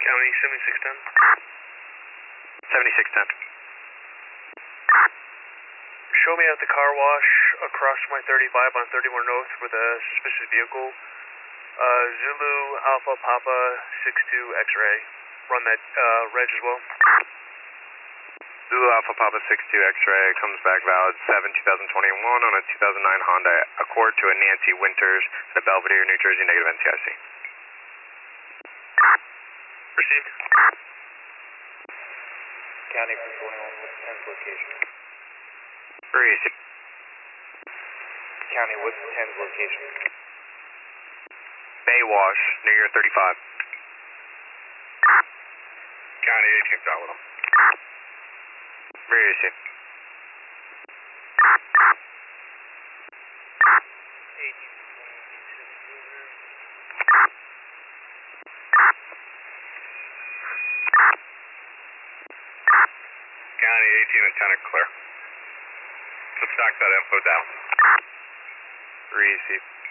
County 7610. 7610. Show me at the car wash across from my 35 on 31 North with a suspicious vehicle. Zulu Alpha Papa 62 X-ray. Run that reg as well. Zulu Alpha Papa 62 X-ray comes back valid 7/2021 on a 2009 Honda Accord to a Nancy Winters at Belvedere, New Jersey, negative NCIC. Received. County for 21, what's 10's location? Received. County, what's 10's location? Baywash, near your 35. County 18's out with him. Received. County 18 and 10 are clear. Let's knock that info down. Received.